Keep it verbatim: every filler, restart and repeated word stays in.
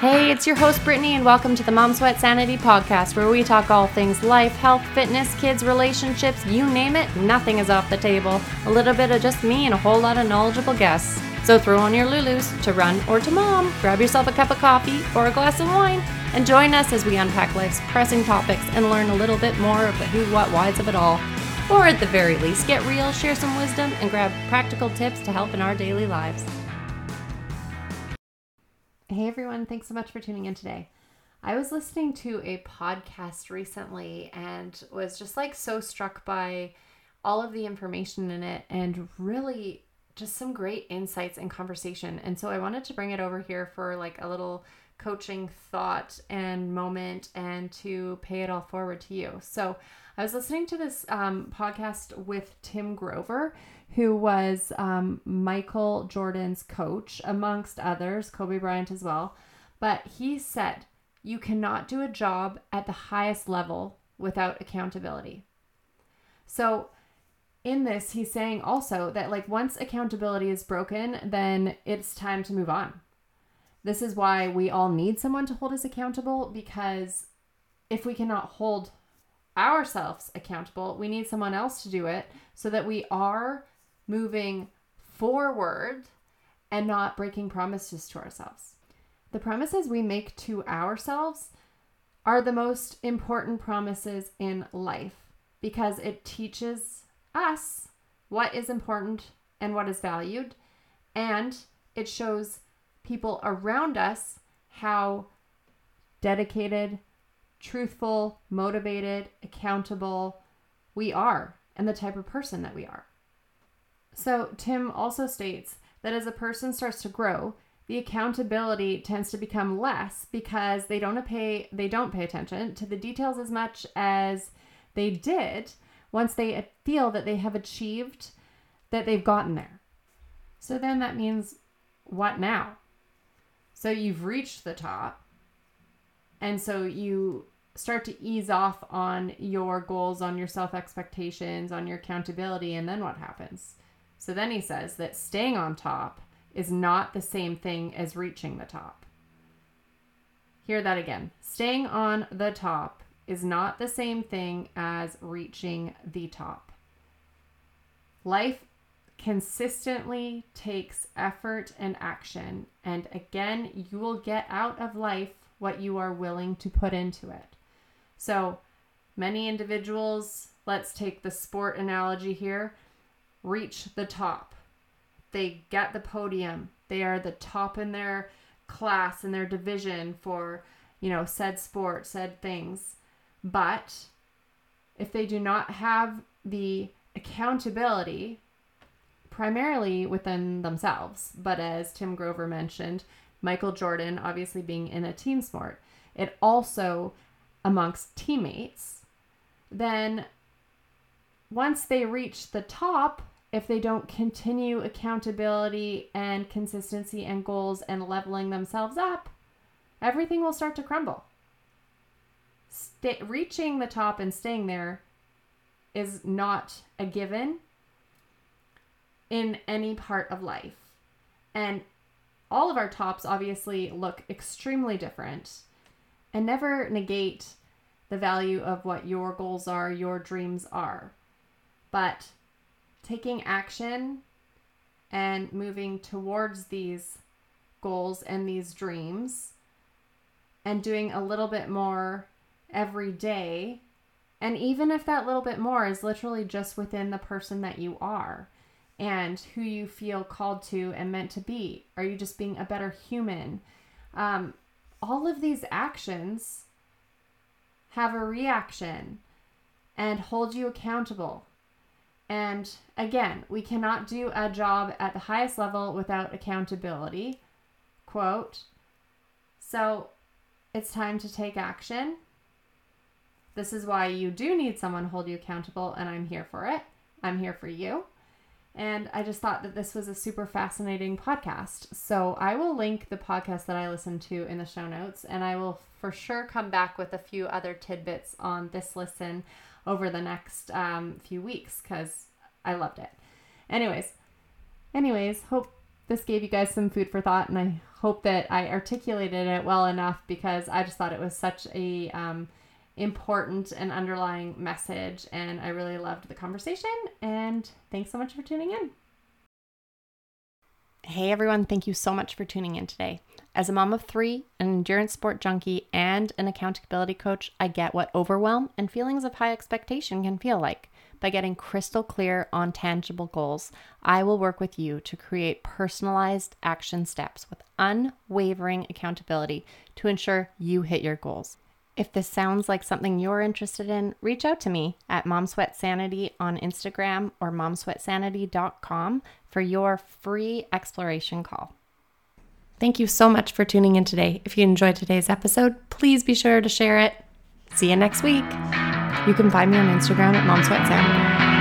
Hey, it's your host Brittany, and welcome to the Mom Sweat Sanity podcast, where we talk all things life, health, fitness, kids, relationships, you name it, nothing is off the table. A little bit of just me and a whole lot of knowledgeable guests. So throw on your Lulus to run or to mom, grab yourself a cup of coffee or a glass of wine, and join us as we unpack life's pressing topics and learn a little bit more of the who, what, whys of it all. Or at the very least, get real, share some wisdom, and grab practical tips to help in our daily lives. Hey everyone, thanks so much for tuning in today. I was listening to a podcast recently and was just like so struck by all of the information in it and really just some great insights and conversation. And so I wanted to bring it over here for like a little coaching thought and moment and to pay it all forward to you. So I was listening to this um, podcast with Tim Grover, who was um, Michael Jordan's coach, amongst others, Kobe Bryant as well. But he said, you cannot do a job at the highest level without accountability. So in this, he's saying also that like once accountability is broken, then it's time to move on. This is why we all need someone to hold us accountable, because if we cannot hold ourselves accountable, we need someone else to do it so that we are moving forward and not breaking promises to ourselves. The promises we make to ourselves are the most important promises in life because it teaches us what is important and what is valued, and it shows people around us how dedicated, truthful, motivated, accountable we are and the type of person that we are. So Tim also states that as a person starts to grow, the accountability tends to become less because they don't pay they don't pay attention to the details as much as they did once they feel that they have achieved, that they've gotten there. So then that means what now? So you've reached the top, and so you start to ease off on your goals, on your self-expectations, on your accountability, and then what happens? So then he says that staying on top is not the same thing as reaching the top. Hear that again. Staying on the top is not the same thing as reaching the top. Life consistently takes effort and action, and again, you will get out of life what you are willing to put into it. So many individuals, let's take the sport analogy here, reach the top. They get the podium. They are the top in their class, in their division for, you know, said sport, said things. But if they do not have the accountability, primarily within themselves, but as Tim Grover mentioned, Michael Jordan obviously being in a team sport, it also amongst teammates, then once they reach the top, if they don't continue accountability and consistency and goals and leveling themselves up, everything will start to crumble. Stay, reaching the top and staying there is not a given in any part of life. And all of our tops obviously look extremely different, and never negate the value of what your goals are, your dreams are. But taking action and moving towards these goals and these dreams and doing a little bit more every day, and even if that little bit more is literally just within the person that you are and who you feel called to and meant to be. Are you just being a better human? Um, all of these actions have a reaction and hold you accountable. And again, we cannot do a job at the highest level without accountability, quote. So it's time to take action. This is why you do need someone to hold you accountable, and I'm here for it. I'm here for you. And I just thought that this was a super fascinating podcast. So I will link the podcast that I listened to in the show notes, and I will for sure come back with a few other tidbits on this listen over the next um, few weeks because I loved it. Anyways, anyways, hope this gave you guys some food for thought, and I hope that I articulated it well enough, because I just thought it was such a um, important and underlying message, and I really loved the conversation. And thanks so much for tuning in. Hey everyone, thank you so much for tuning in today. As a mom of three, an endurance sport junkie, and an accountability coach, I get what overwhelm and feelings of high expectation can feel like. By getting crystal clear on tangible goals, I will work with you to create personalized action steps with unwavering accountability to ensure you hit your goals. If this sounds like something you're interested in, reach out to me at Mom Sweat Sanity on Instagram or mom sweat sanity dot com for your free exploration call. Thank you so much for tuning in today. If you enjoyed today's episode, please be sure to share it. See you next week. You can find me on Instagram at Mom Sweat Sanity.